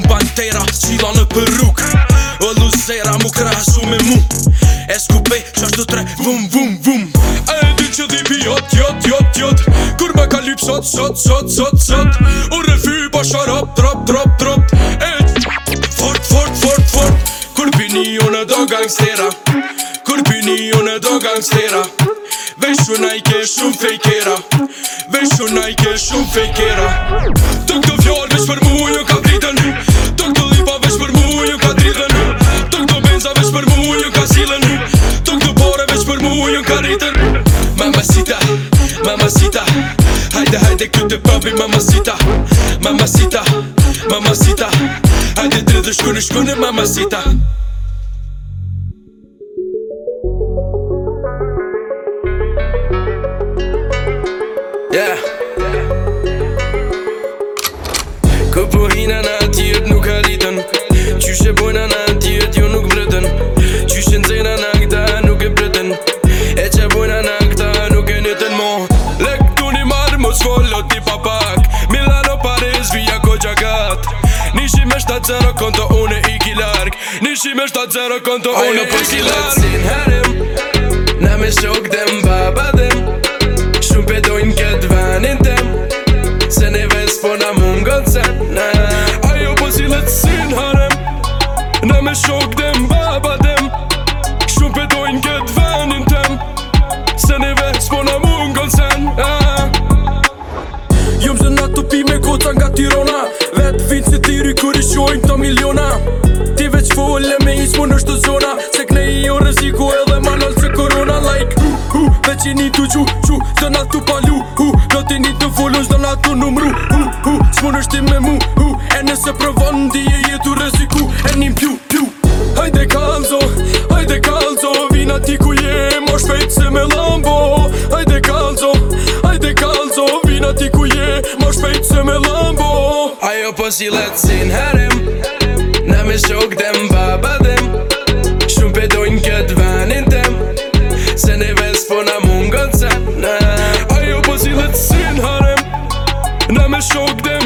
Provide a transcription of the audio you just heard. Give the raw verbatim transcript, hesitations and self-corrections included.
pantera, qila në përruk O luzera mu krasu me mu Eskupe qashtu tre vum vum vum A e di që dhipi jot jot jot jot Kur me ka lyp sot sot sot sot sot U refy pa sharap trop trop trop E fort fort fort fort Kur pini unë do gangstera Kur pini unë do gangstera Vesh unë i ke shumë fejkera Vesh unë i ke shumë fejkera Të këto fjallë vesh për mu ju ka dritën Të këto lipa vesh për mu ju ka dritën Të këto benza vesh për mu ju ka zilën Të këto pare vesh për mu ju ka rritën Mamacita, mamacita Hajde hajde këtë papi mamacita Mamacita, mamacita Hajde dredhe shkune shkune mamacita Yeah. Ku po hina na tjetë nuk halitën Qyshe bojna na tjetë jo nuk bretën Qyshe nxena na këta nuk e bretën E që bojna na këta nuk e njëtën mo Lek tu një marë mos follo ti papak Milano Paris via Kojagat Nishi me shtatë zero konto une i ki larg Nishi me shtatë zero konto une i ki larg Sin harem Na me shok dem baba dem Shumë pedojnë këtë vanin tem Se ne ves po na mungon sen Ajo po si letë sin harem Na me shok dem baba dem Shumë pedojnë këtë vanin tem Se ne ves po na mungon sen Jom zë na tupi me koca nga Tirona Vetë vinë si tiri kur i shojnë të miliona Ti veç folle me ismu në shtë zona Se kne i o rëziku edhe manal se korona Like hu hu Veç i një tu gju gju Zë na tu palu hu Do ti një të follu zdo na tu numru hu hu S'mu në shtim me mu hu E nëse provon di e jetu rëziku E një pju pju Hajde kalzo, hajde kalzo Vina ti ku je mo shpejt se me lambo Hajde kalzo, hajde kalzo Vina ti ku je mo shpejt se me lambo Ajo po si letë sin harem Na me shok dem baba dem Shumë pedojnë këtë vanin tem Se ne ves po na mungon sen Ajo po si letë sin harem Na me shok dem